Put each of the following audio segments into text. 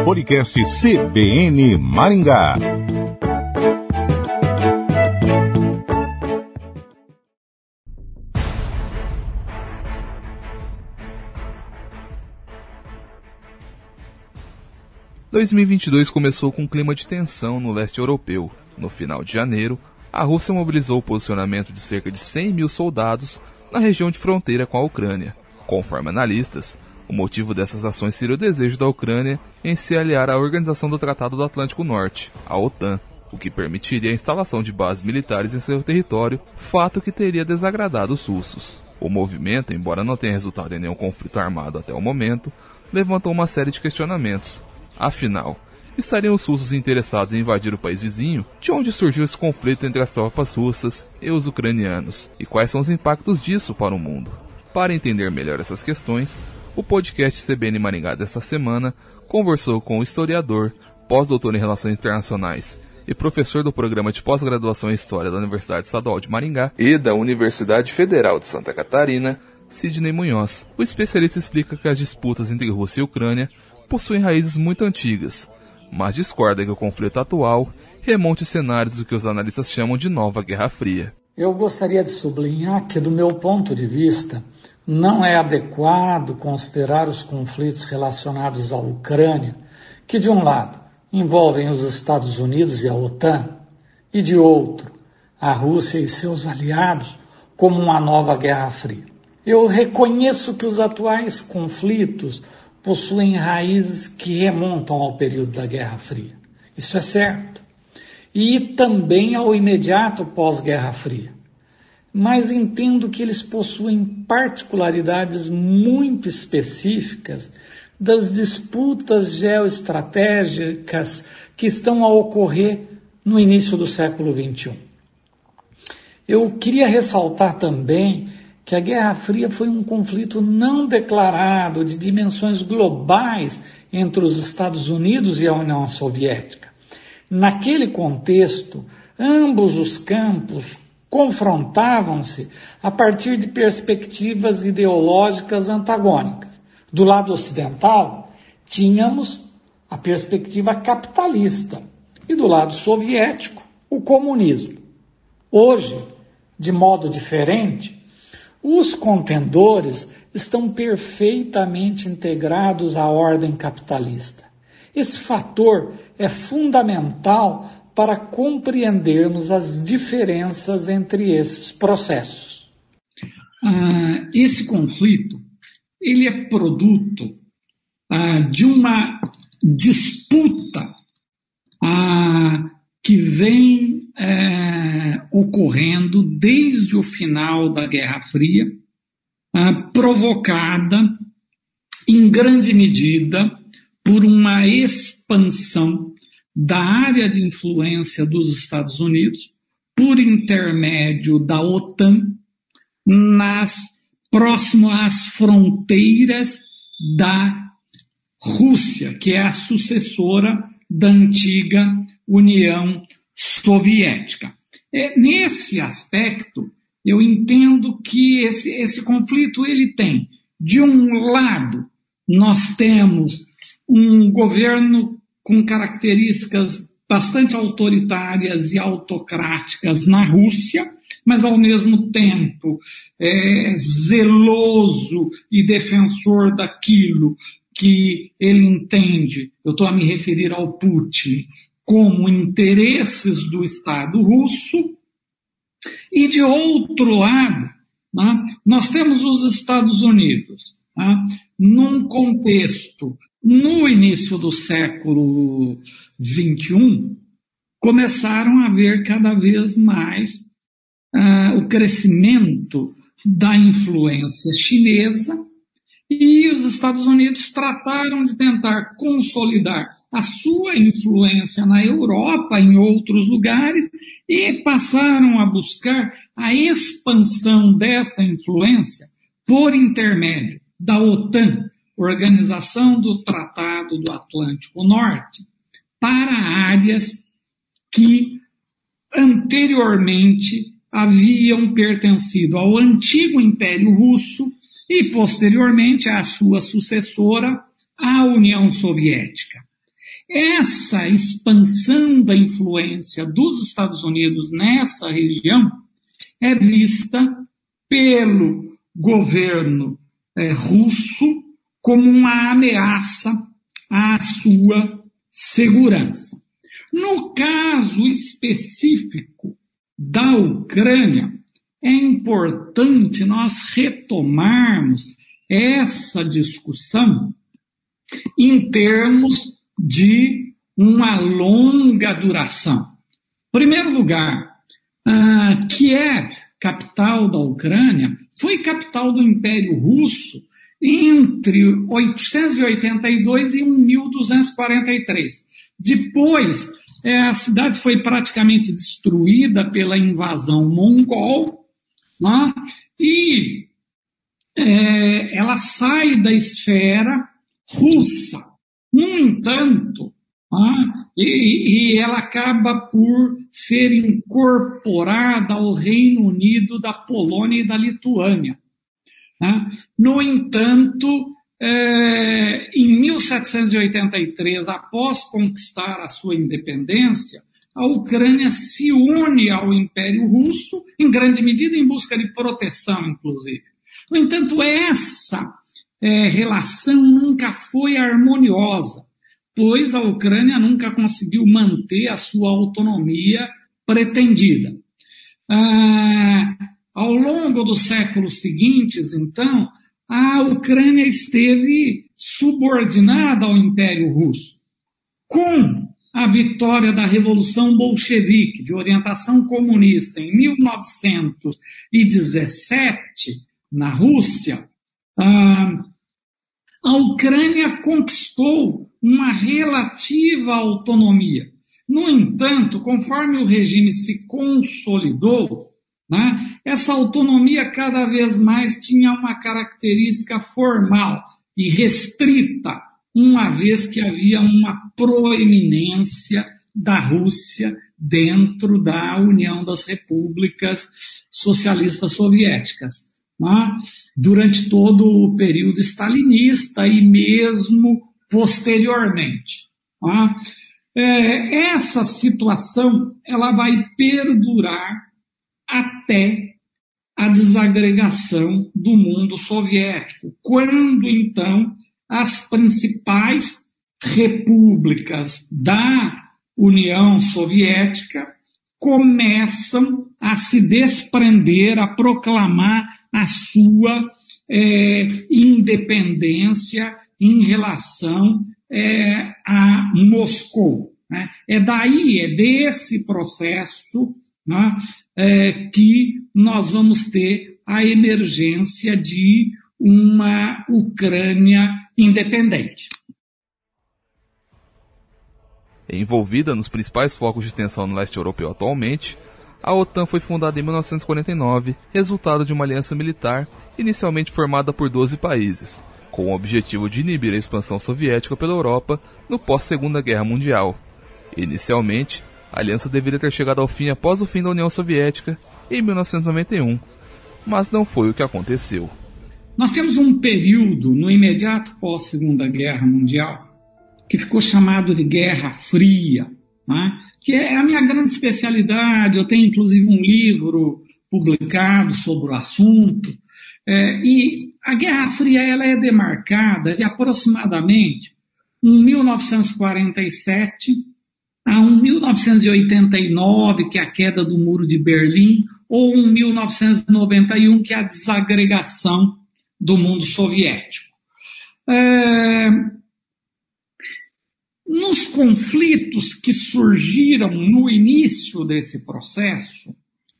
Podcast CBN Maringá. Em 2022 começou com um clima de tensão no leste europeu. No final de janeiro, a Rússia mobilizou o posicionamento de cerca de 100 mil soldados na região de fronteira com a Ucrânia. Conforme analistas, o motivo dessas ações seria o desejo da Ucrânia em se aliar à Organização do Tratado do Atlântico Norte, a OTAN, o que permitiria a instalação de bases militares em seu território, fato que teria desagradado os russos. O movimento, embora não tenha resultado em nenhum conflito armado até o momento, levantou uma série de questionamentos. Afinal, estariam os russos interessados em invadir o país vizinho? De onde surgiu esse conflito entre as tropas russas e os ucranianos? E quais são os impactos disso para o mundo? Para entender melhor essas questões, o podcast CBN Maringá desta semana conversou com o historiador, pós-doutor em Relações Internacionais e professor do programa de pós-graduação em História da Universidade Estadual de Maringá e da Universidade Federal de Santa Catarina, Sidney Munhoz. O especialista explica que as disputas entre Rússia e Ucrânia possuem raízes muito antigas, mas discorda que o conflito atual remonte cenários do que os analistas chamam de Nova Guerra Fria. Eu gostaria de sublinhar que, do meu ponto de vista, não é adequado considerar os conflitos relacionados à Ucrânia, que de um lado envolvem os Estados Unidos e a OTAN, e de outro, a Rússia e seus aliados, como uma nova Guerra Fria. Eu reconheço que os atuais conflitos possuem raízes que remontam ao período da Guerra Fria. Isso é certo. E também ao imediato pós-Guerra Fria. Mas entendo que eles possuem particularidades muito específicas das disputas geoestratégicas que estão a ocorrer no início do século XXI. Eu queria ressaltar também que a Guerra Fria foi um conflito não declarado de dimensões globais entre os Estados Unidos e a União Soviética. Naquele contexto, ambos os campos confrontavam-se a partir de perspectivas ideológicas antagônicas. Do lado ocidental, tínhamos a perspectiva capitalista e do lado soviético, o comunismo. Hoje, de modo diferente, os contendores estão perfeitamente integrados à ordem capitalista. Esse fator é fundamental para compreendermos as diferenças entre esses processos. Esse conflito ele é produto de uma disputa que vem ocorrendo desde o final da Guerra Fria, provocada em grande medida por uma expansão da área de influência dos Estados Unidos por intermédio da OTAN próximo às fronteiras da Rússia, que é a sucessora da antiga União Soviética. Nesse aspecto, eu entendo que esse conflito ele tem, de um lado, nós temos um governo com características bastante autoritárias e autocráticas na Rússia, mas ao mesmo tempo zeloso e defensor daquilo que ele entende, eu estou a me referir ao Putin, como interesses do Estado russo, e de outro lado, nós temos os Estados Unidos, num contexto, no início do século XXI, começaram a haver cada vez mais o crescimento da influência chinesa, e os Estados Unidos trataram de tentar consolidar a sua influência na Europa, em outros lugares, e passaram a buscar a expansão dessa influência por intermédio da OTAN, Organização do Tratado do Atlântico Norte, para áreas que anteriormente haviam pertencido ao antigo Império Russo e, posteriormente, à sua sucessora, a União Soviética. essa expansão da influência dos Estados Unidos nessa região é vista pelo governo russo como uma ameaça à sua segurança. No caso específico da Ucrânia, é importante nós retomarmos essa discussão em termos de uma longa duração. Em primeiro lugar, Kiev, capital da Ucrânia, foi capital do Império Russo entre 882 e 1243. Depois, a cidade foi praticamente destruída pela invasão mongol, né? E ela sai da esfera russa. No entanto, e ela acaba por ser incorporada ao Reino Unido da Polônia e da Lituânia. No entanto, em 1783, após conquistar a sua independência, a Ucrânia se une ao Império Russo, em grande medida em busca de proteção, inclusive. No entanto, essa relação nunca foi harmoniosa, pois a Ucrânia nunca conseguiu manter a sua autonomia pretendida. Ao longo dos séculos seguintes, então, a Ucrânia esteve subordinada ao Império Russo. Com a vitória da Revolução Bolchevique, de orientação comunista, em 1917, na Rússia, a Ucrânia conquistou uma relativa autonomia. No entanto, conforme o regime se consolidou, essa autonomia cada vez mais tinha uma característica formal e restrita, uma vez que havia uma proeminência da Rússia dentro da União das Repúblicas Socialistas Soviéticas, durante todo o período stalinista e mesmo posteriormente. Essa situação ela vai perdurar até a desagregação do mundo soviético, quando então as principais repúblicas da União Soviética começam a se desprender, a proclamar a sua independência em relação a Moscou. É desse processo que nós vamos ter a emergência de uma Ucrânia independente. Envolvida nos principais focos de tensão no leste europeu atualmente, a OTAN foi fundada em 1949, resultado de uma aliança militar inicialmente formada por 12 países, com o objetivo de inibir a expansão soviética pela Europa no pós-Segunda Guerra Mundial. Inicialmente, a aliança deveria ter chegado ao fim após o fim da União Soviética, em 1991, mas não foi o que aconteceu. Nós temos um período no imediato pós-Segunda Guerra Mundial que ficou chamado de Guerra Fria, que é a minha grande especialidade. Eu tenho inclusive um livro publicado sobre o assunto, e a Guerra Fria ela é demarcada de aproximadamente 1947 a 1989, que é a queda do Muro de Berlim, ou 1991, que é a desagregação do mundo soviético. Nos conflitos que surgiram no início desse processo,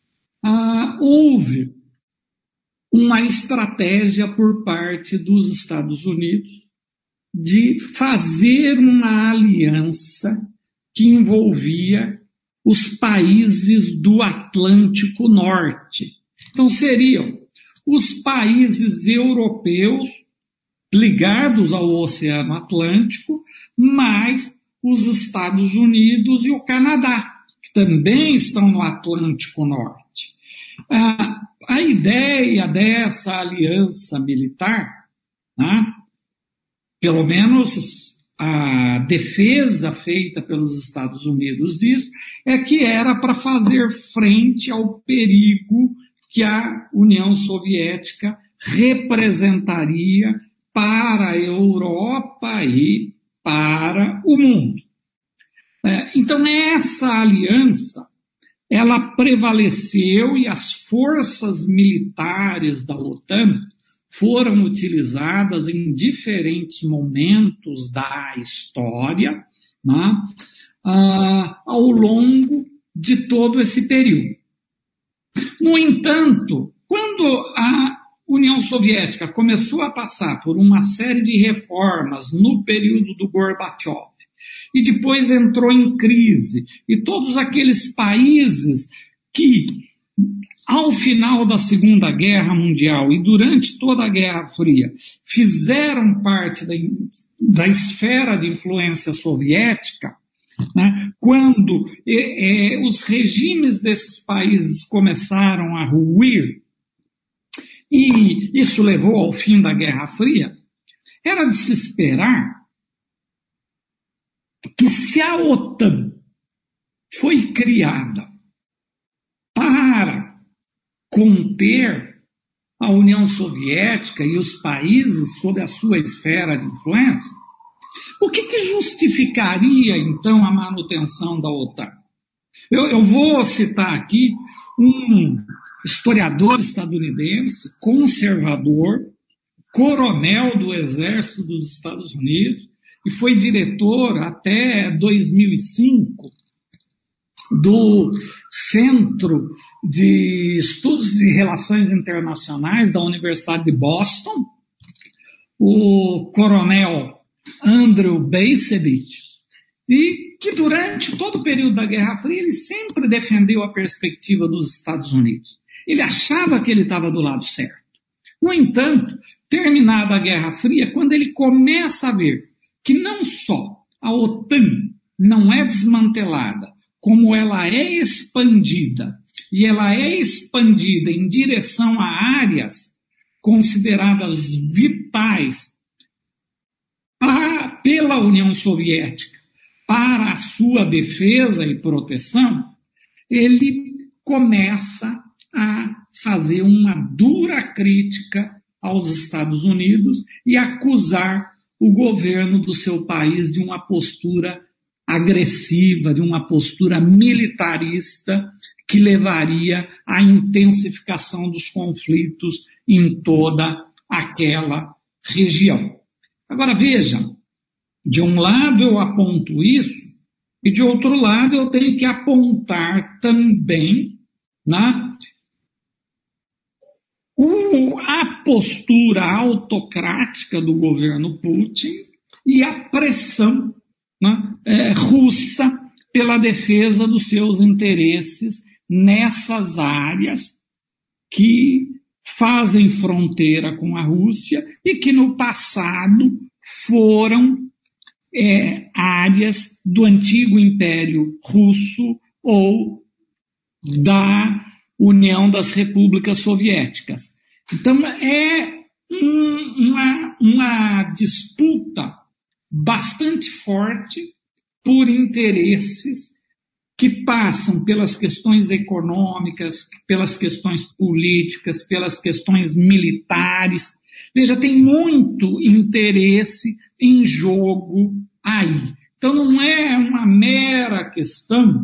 houve uma estratégia por parte dos Estados Unidos de fazer uma aliança que envolvia os países do Atlântico Norte. Então, seriam os países europeus ligados ao Oceano Atlântico, mais os Estados Unidos e o Canadá, que também estão no Atlântico Norte. A ideia dessa aliança militar, pelo menos a defesa feita pelos Estados Unidos disso é que era para fazer frente ao perigo que a União Soviética representaria para a Europa e para o mundo. Então, essa aliança, ela prevaleceu e as forças militares da OTAN foram utilizadas em diferentes momentos da história, né, ao longo de todo esse período. No entanto, quando a União Soviética começou a passar por uma série de reformas no período do Gorbachev, e depois entrou em crise, e todos aqueles países que, ao final da Segunda Guerra Mundial e durante toda a Guerra Fria, fizeram parte da esfera de influência soviética, né, quando os regimes desses países começaram a ruir, e isso levou ao fim da Guerra Fria, era de se esperar que, se a OTAN foi criada para conter a União Soviética e os países sob a sua esfera de influência, o que justificaria, então, a manutenção da OTAN? Eu vou citar aqui um historiador estadunidense, conservador, coronel do Exército dos Estados Unidos, e foi diretor até 2005 do Centro de Estudos de Relações Internacionais da Universidade de Boston, o coronel Andrew Bacevich, e que durante todo o período da Guerra Fria ele sempre defendeu a perspectiva dos Estados Unidos. Ele achava que ele estava do lado certo. No entanto, terminada a Guerra Fria, quando ele começa a ver que não só a OTAN não é desmantelada, como ela é expandida, e ela é expandida em direção a áreas consideradas vitais pela União Soviética para a sua defesa e proteção, ele começa a fazer uma dura crítica aos Estados Unidos e acusar o governo do seu país de uma postura agressiva, de uma postura militarista que levaria à intensificação dos conflitos em toda aquela região. Agora vejam, de um lado eu aponto isso e de outro lado eu tenho que apontar também, né, a postura autocrática do governo Putin e a pressão, né, russa pela defesa dos seus interesses nessas áreas que fazem fronteira com a Rússia e que no passado foram áreas do antigo Império Russo ou da União das Repúblicas Soviéticas. Então, é uma disputa bastante forte por interesses que passam pelas questões econômicas, pelas questões políticas, pelas questões militares. Veja, tem muito interesse em jogo aí. Então, não é uma mera questão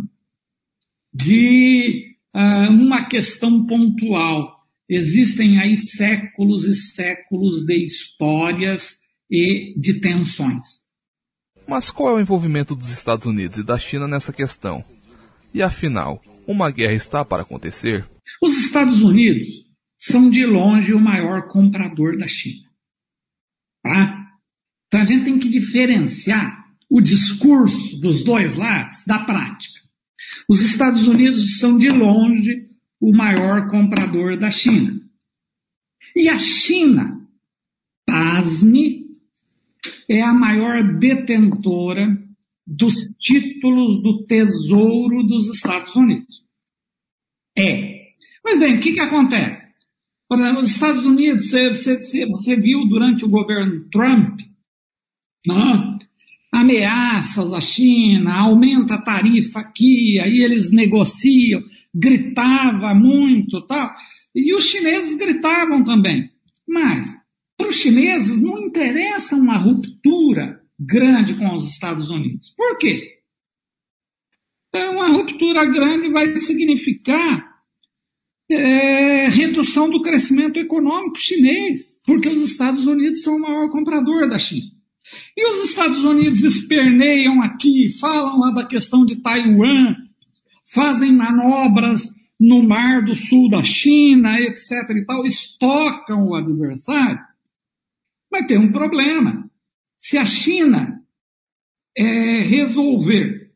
de uma questão pontual. Existem aí séculos e séculos de histórias e de tensões. Mas qual é o envolvimento dos Estados Unidos e da China nessa questão? E afinal, uma guerra está para acontecer? Os Estados Unidos são de longe o maior comprador da China. Tá? Então a gente tem que diferenciar o discurso dos dois lados da prática. Os Estados Unidos são de longe o maior comprador da China. E a China, pasme, é a maior detentora dos títulos do Tesouro dos Estados Unidos. Mas bem, o que acontece? Por exemplo, os Estados Unidos, você viu durante o governo Trump, não? ameaças à China, aumenta a tarifa aqui, aí eles negociam, gritava muito, tal. E os chineses gritavam também. Mas para os chineses não interessa uma ruptura grande com os Estados Unidos. Por quê? Então, uma ruptura grande vai significar redução do crescimento econômico chinês, porque os Estados Unidos são o maior comprador da China. E os Estados Unidos esperneiam aqui, falam lá da questão de Taiwan, fazem manobras no Mar do Sul da China, etc. e tal, estocam o adversário. Mas tem um problema. Se a China resolver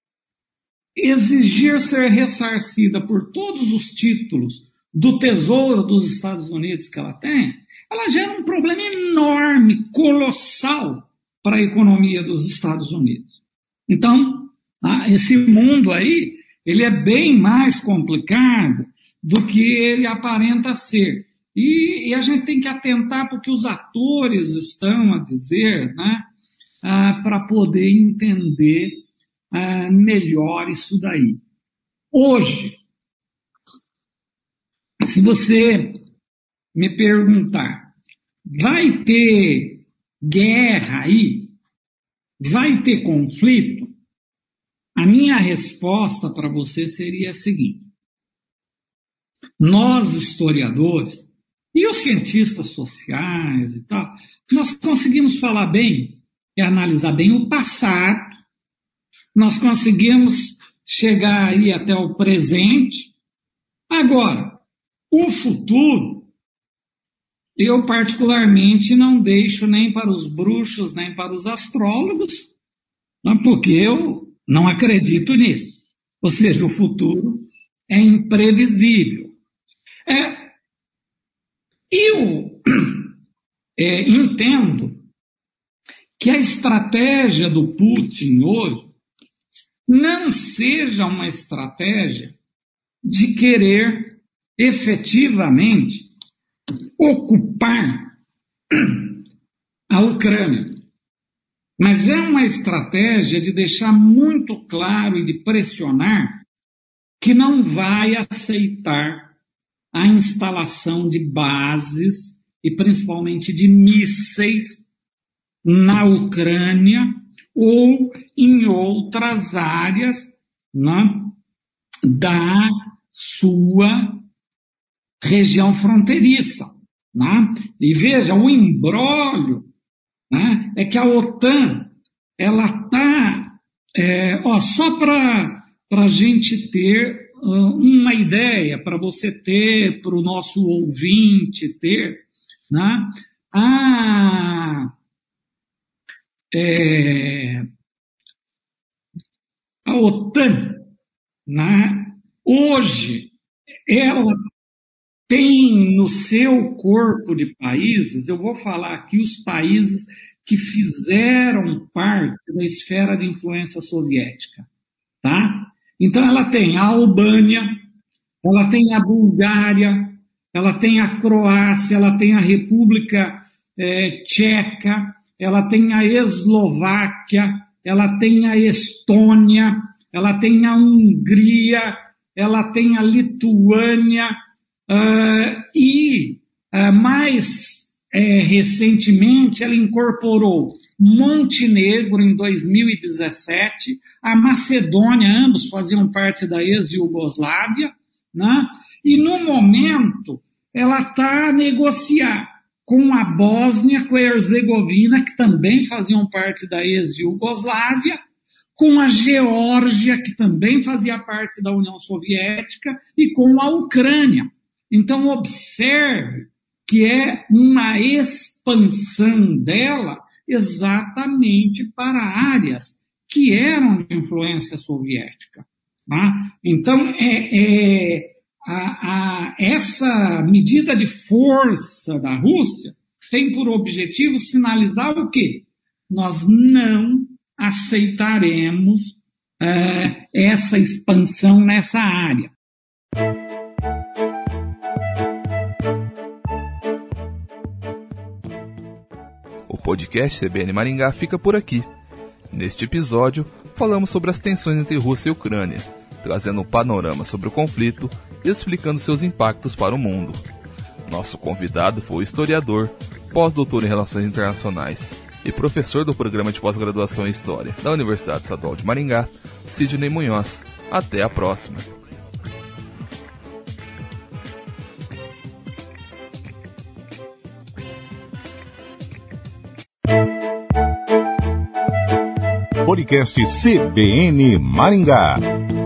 exigir ser ressarcida por todos os títulos do Tesouro dos Estados Unidos que ela tem, ela gera um problema enorme, colossal para a economia dos Estados Unidos. Então, esse mundo aí, ele é bem mais complicado do que ele aparenta ser. E a gente tem que atentar porque os atores estão a dizer, né, para poder entender melhor isso daí. Hoje, se você me perguntar, vai ter guerra aí? Vai ter conflito? A minha resposta para você seria a seguinte: nós, historiadores, e os cientistas sociais e tal, nós conseguimos falar bem e analisar bem o passado, nós conseguimos chegar aí até o presente. Agora, o futuro, eu particularmente não deixo nem para os bruxos, nem para os astrólogos, porque eu não acredito nisso. Ou seja, o futuro é imprevisível. Eu entendo que a estratégia do Putin hoje não seja uma estratégia de querer efetivamente ocupar a Ucrânia, mas é uma estratégia de deixar muito claro e de pressionar que não vai aceitar a instalação de bases e principalmente de mísseis na Ucrânia ou em outras áreas, né, da sua região fronteiriça. Né? E veja, o imbróglio, né, é que a OTAN ela está, só para a gente ter uma ideia, para você ter, para o nosso ouvinte ter, né, a OTAN, né, hoje, ela tem no seu corpo de países, eu vou falar aqui os países que fizeram parte da esfera de influência soviética, tá? Então ela tem a Albânia, ela tem a Bulgária, ela tem a Croácia, ela tem a República Tcheca, ela tem a Eslováquia, ela tem a Estônia, ela tem a Hungria, ela tem a Lituânia, mais recentemente ela incorporou Montenegro em 2017, a Macedônia, ambos faziam parte da ex-Iugoslávia, né? E no momento ela está a negociar com a Bósnia, com a Herzegovina, que também faziam parte da ex-Iugoslávia, com a Geórgia, que também fazia parte da União Soviética, e com a Ucrânia. Então observe que é uma expansão dela exatamente para áreas que eram de influência soviética. Tá? Então, essa medida de força da Rússia tem por objetivo sinalizar o quê? Nós não aceitaremos essa expansão nessa área. O podcast CBN Maringá fica por aqui. Neste episódio, falamos sobre as tensões entre Rússia e Ucrânia, trazendo um panorama sobre o conflito e explicando seus impactos para o mundo. Nosso convidado foi o historiador, pós-doutor em Relações Internacionais e professor do Programa de Pós-Graduação em História da Universidade Estadual de Maringá, Sidney Munhoz. Até a próxima! Podcast CBN Maringá.